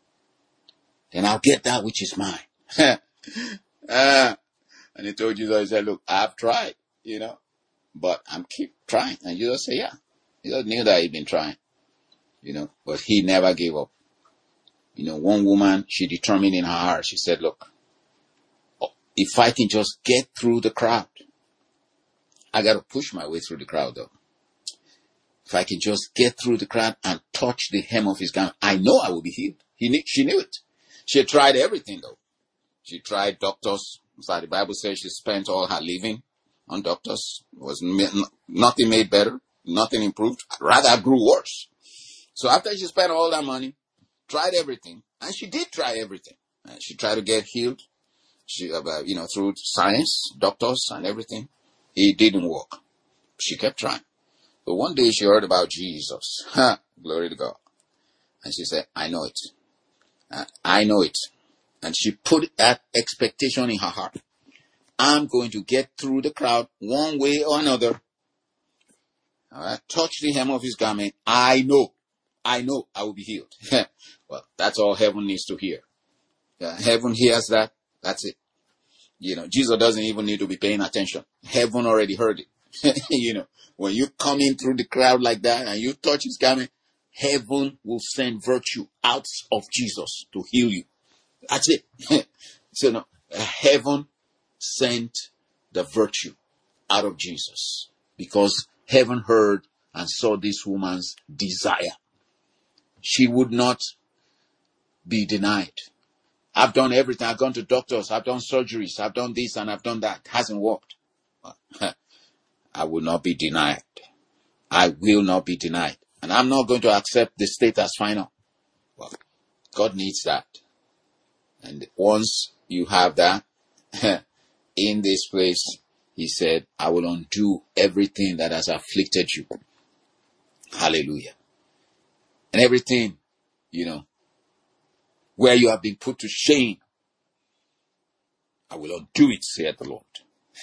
Then I'll get that which is mine. uh, and he told Jesus, he said, look, I've tried, you know, but I'm keep trying. And Jesus said, yeah. Jesus knew that he'd been trying, you know, but he never gave up. You know, one woman, she determined in her heart, she said, look, if I can just get through the crowd, I got to push my way through the crowd though. If I can just get through the crowd and touch the hem of his garment, I know I will be healed. He knew, she knew it. She had tried everything though. She tried doctors. So the Bible says she spent all her living on doctors. It was nothing made better, nothing improved, rather grew worse. So after she spent all that money, tried everything, and she did try everything. And she tried to get healed. She, uh, you know, through science, doctors, and everything. It didn't work. She kept trying. But one day she heard about Jesus. Glory to God. And she said, I know it. Uh, I know it. And she put that expectation in her heart. I'm going to get through the crowd one way or another. All right, touch the hem of his garment. I know. I know I will be healed. Well, that's all heaven needs to hear. Yeah, heaven hears that. That's it. You know, Jesus doesn't even need to be paying attention. Heaven already heard it. You know, when you come in through the crowd like that and you touch his garment, heaven will send virtue out of Jesus to heal you. That's it. So no, heaven sent the virtue out of Jesus because heaven heard and saw this woman's desire. She would not be denied. I've done everything. I've gone to doctors. I've done surgeries. I've done this and I've done that. It hasn't worked. I will not be denied. I will not be denied. And I'm not going to accept the state as final. Well, God needs that. And once you have that, in this place, he said, I will undo everything that has afflicted you. Hallelujah. And everything, you know, where you have been put to shame, I will undo it, saith the Lord.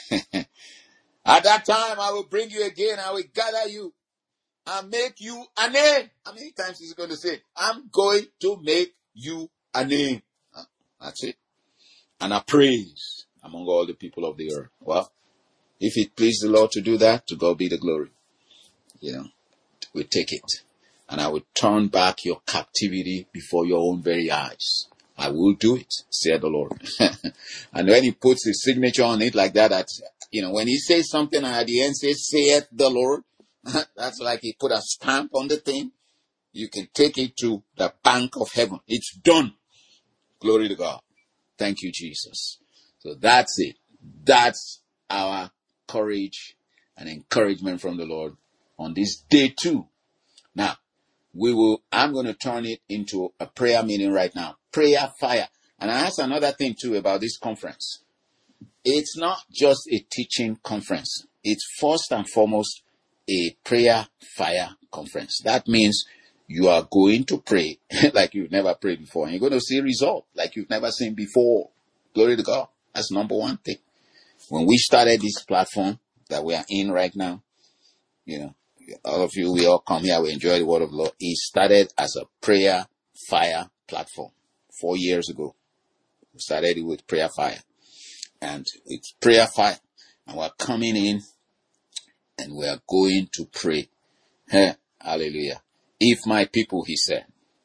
At that time, I will bring you again. I will gather you and make you a name. How many times is he going to say, I'm going to make you a name? That's it. And a praise among all the people of the earth. Well, if it please the Lord to do that, to God be the glory. You know, we take it. And I will turn back your captivity before your own very eyes. I will do it, said the Lord. And when he puts his signature on it like that, that, you know, when he says something and at the end says, saith the Lord, that's like he put a stamp on the thing. You can take it to the bank of heaven. It's done. Glory to God. Thank you, Jesus. So that's it. That's our courage and encouragement from the Lord on this day two. Now, we will, I'm going to turn it into a prayer meeting right now. Prayer fire. And I ask another thing too about this conference. It's not just a teaching conference. It's first and foremost a prayer fire conference. That means you are going to pray like you've never prayed before. And you're going to see result like you've never seen before. Glory to God. That's number one thing. When we started this platform that we are in right now, you know, all of you, we all come here, we enjoy the word of the Lord. It started as a prayer fire platform four years ago. We started it with prayer fire. And it's prayer fire. And we're coming in and we're going to pray. Hey, hallelujah. If my people, he said,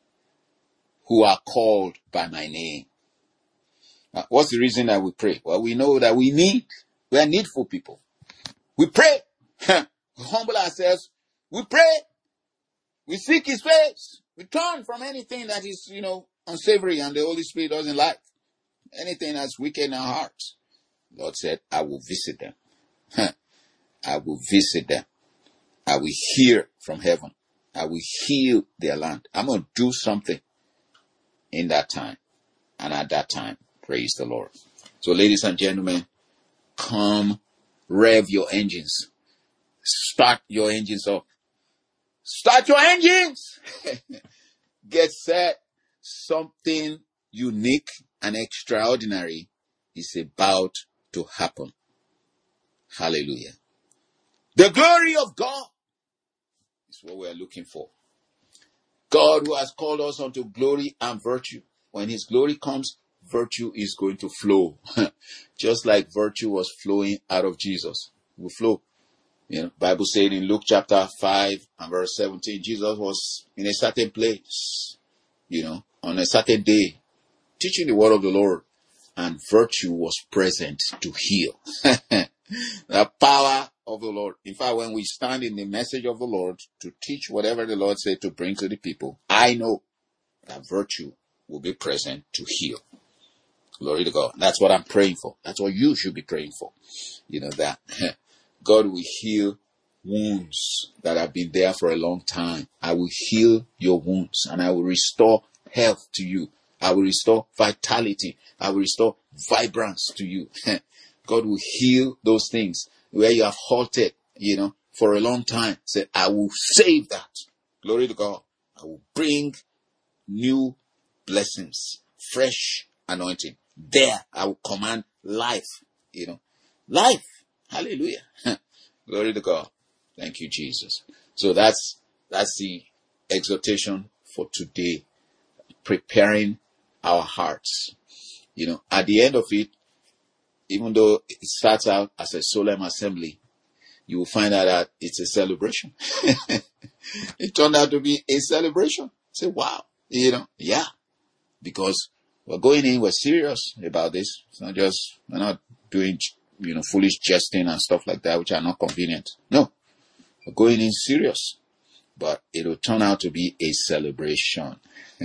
who are called by my name. Now, what's the reason that we pray? Well, we know that we need, we are needful people. We pray. We humble ourselves. We pray. We seek his face. We turn from anything that is, you know, unsavory and the Holy Spirit doesn't like. Anything that's wicked in our hearts. Lord said, I will visit them. I will visit them. I will hear from heaven. I will heal their land. I'm going to do something in that time and at that time. Praise the Lord. So ladies and gentlemen, come rev your engines. Start your engines up. Start your engines. Get set. Something unique and extraordinary is about to happen. Hallelujah. The glory of God is what we are looking for. God who has called us unto glory and virtue. When his glory comes, virtue is going to flow. Just like virtue was flowing out of Jesus. It will flow. You know, Bible said in Luke chapter five and verse seventeen, Jesus was in a certain place, you know, on a certain day, teaching the word of the Lord, and virtue was present to heal. The power of the Lord. In fact, when we stand in the message of the Lord to teach whatever the Lord said to bring to the people, I know that virtue will be present to heal. Glory to God. That's what I'm praying for. That's what you should be praying for. You know, that God will heal wounds that have been there for a long time. I will heal your wounds and I will restore health to you. I will restore vitality. I will restore vibrance to you. God will heal those things where you have halted, you know, for a long time. Say, I will save that. Glory to God. I will bring new blessings, fresh anointing. There, I will command life, you know, life. Hallelujah. Glory to God. Thank you, Jesus. So that's, that's the exhortation for today. Preparing our hearts. You know, at the end of it, even though it starts out as a solemn assembly, you will find out that it's a celebration. It turned out to be a celebration. Say, wow, you know, yeah, because we're going in, we're serious about this. It's not just, we're not doing, you know, foolish jesting and stuff like that, which are not convenient. No, we're going in serious, but it will turn out to be a celebration.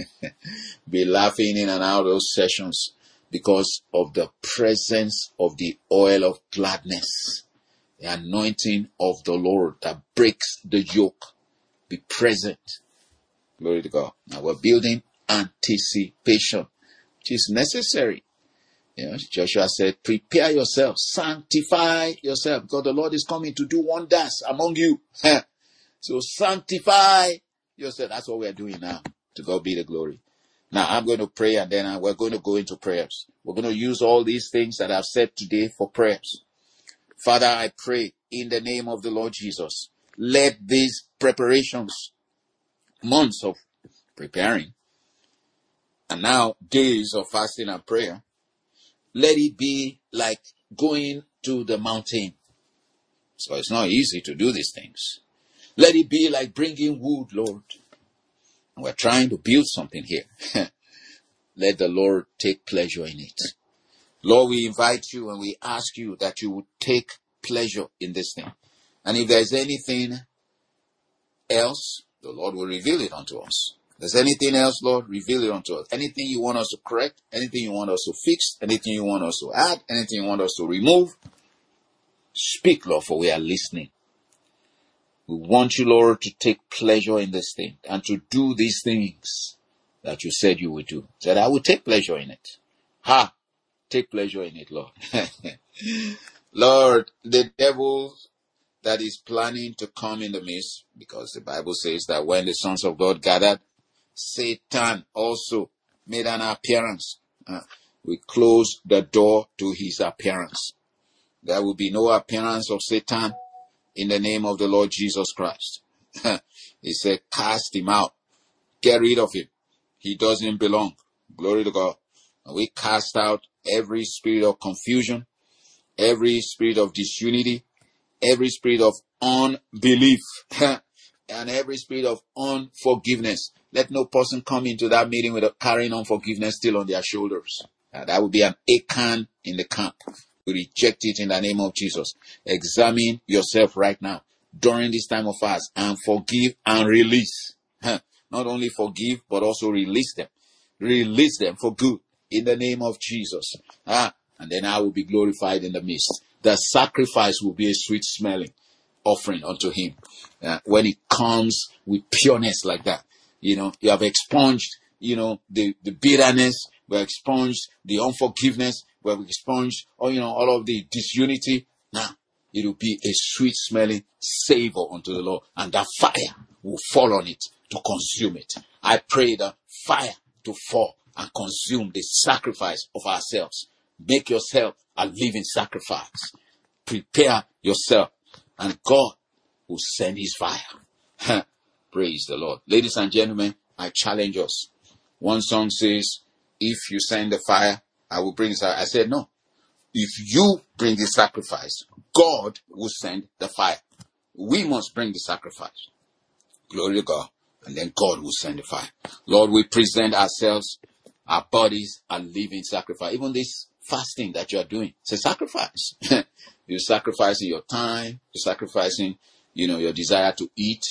Be laughing in and out of those sessions because of the presence of the oil of gladness, the anointing of the Lord that breaks the yoke. Be present. Glory to God. Now we're building anticipation, which is necessary. You know, Joshua said, prepare yourself, sanctify yourself, because the Lord is coming to do wonders among you. So sanctify yourself. That's what we're doing now. To God be the glory. Now I'm going to pray and then we're going to go into prayers. We're going to use all these things that I've said today for prayers. Father, I pray in the name of the Lord Jesus, let these preparations, months of preparing, and now days of fasting and prayer, let it be like going to the mountain. So it's not easy to do these things. Let it be like bringing wood, Lord. And we're trying to build something here. Let the Lord take pleasure in it. Lord, we invite you and we ask you that you would take pleasure in this thing. And if there's anything else, the Lord will reveal it unto us. If there's anything else, Lord, reveal it unto us. Anything you want us to correct, anything you want us to fix, anything you want us to add, anything you want us to remove, speak, Lord, for we are listening. We want you, Lord, to take pleasure in this thing and to do these things that you said you would do. Said, I will take pleasure in it. Ha! Take pleasure in it, Lord. Lord, the devil that is planning to come in the midst, because the Bible says that when the sons of God gathered, Satan also made an appearance. Uh, we close the door to his appearance. There will be no appearance of Satan in the name of the Lord Jesus Christ. He said, cast him out. Get rid of him. He doesn't belong. Glory to God. And we cast out every spirit of confusion, every spirit of disunity, every spirit of unbelief, and every spirit of unforgiveness. Let no person come into that meeting with a carrying unforgiveness still on their shoulders. Uh, that would be an Achan in the camp. We reject it in the name of Jesus. Examine yourself right now during this time of fast and forgive and release. Not only forgive, but also release them. Release them for good in the name of Jesus. Ah, and then I will be glorified in the midst. The sacrifice will be a sweet smelling. offering unto him. Uh, when it comes with pureness like that, you know, you have expunged, you know, the, the bitterness, we have expunged the unforgiveness, we have expunged, or, you know, all of the disunity. Now, it will be a sweet smelling savor unto the Lord, and that fire will fall on it to consume it. I pray that fire to fall and consume the sacrifice of ourselves. Make yourself a living sacrifice. Prepare yourself, and God will send his fire. Praise the Lord. Ladies and gentlemen, I challenge us. One song says, if you send the fire, I will bring the sacrifice. I said, no. If you bring the sacrifice, God will send the fire. We must bring the sacrifice. Glory to God. And then God will send the fire. Lord, we present ourselves, our bodies, a living sacrifice. Even this fasting that you are doing, it's a sacrifice. You're sacrificing your time. You're sacrificing, you know, your desire to eat.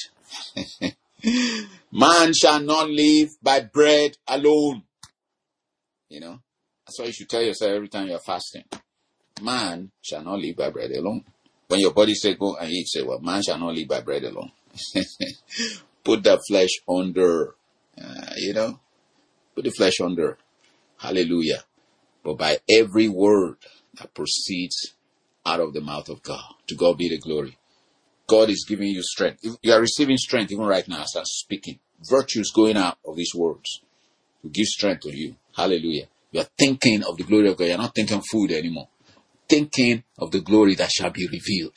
Man shall not live by bread alone. You know, that's what you should tell yourself every time you're fasting. Man shall not live by bread alone. When your body says go and eat, say, well, man shall not live by bread alone. Put the flesh under, uh, you know, put the flesh under. Hallelujah. But by every word that proceeds out of the mouth of God, to God be the glory. God is giving you strength. You are receiving strength even right now as I'm speaking. Virtue is going out of these words to give strength to you. Hallelujah. You are thinking of the glory of God. You're not thinking food anymore. Thinking of the glory that shall be revealed.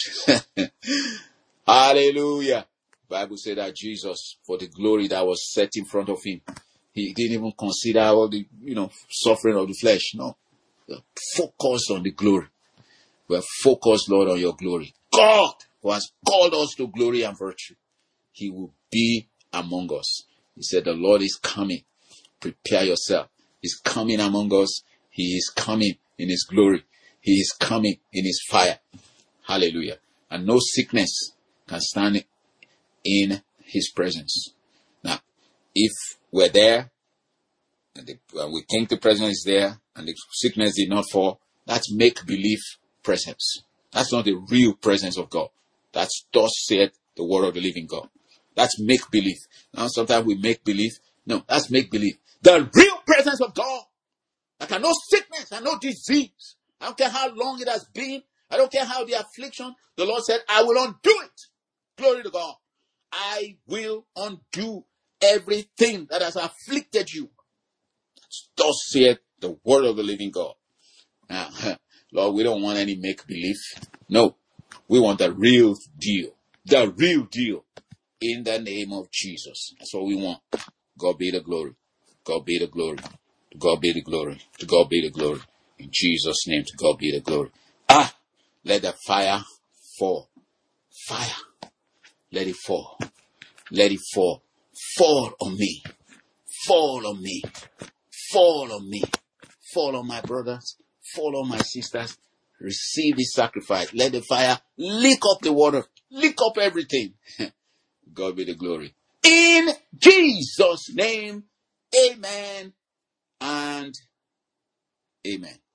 Hallelujah. The Bible said that Jesus, for the glory that was set in front of him, he didn't even consider all the, you know, suffering of the flesh. No. Focused on the glory. We're focused, Lord, on your glory. God, who has called us to glory and virtue, he will be among us. He said, the Lord is coming. Prepare yourself. He's coming among us. He is coming in his glory. He is coming in his fire. Hallelujah. And no sickness can stand in his presence. Now, if we're there, and the, when we think the presence is there, and the sickness did not fall, that's make-believe presence. That's not the real presence of God. That's thus said the word of the living God. That's make-believe. Now, sometimes we make-believe. No, that's make-believe. The real presence of God, that are no sickness and no disease. I don't care how long it has been. I don't care how the affliction. The Lord said, I will undo it. Glory to God. I will undo everything that has afflicted you. Thus saith the word of the living God. Now, Lord, we don't want any make-believe. No, we want the real deal. The real deal. In the name of Jesus. That's what we want. God be the glory. God be the glory. To God be the glory. To God be the glory. In Jesus' name, to God be the glory. Ah, let the fire fall. Fire. Let it fall. Let it fall. Fall on me. Fall on me. Fall on me. Fall on my brothers. Fall on my sisters. Receive this sacrifice. Let the fire lick up the water. Lick up everything. God be the glory. In Jesus' name, amen and amen.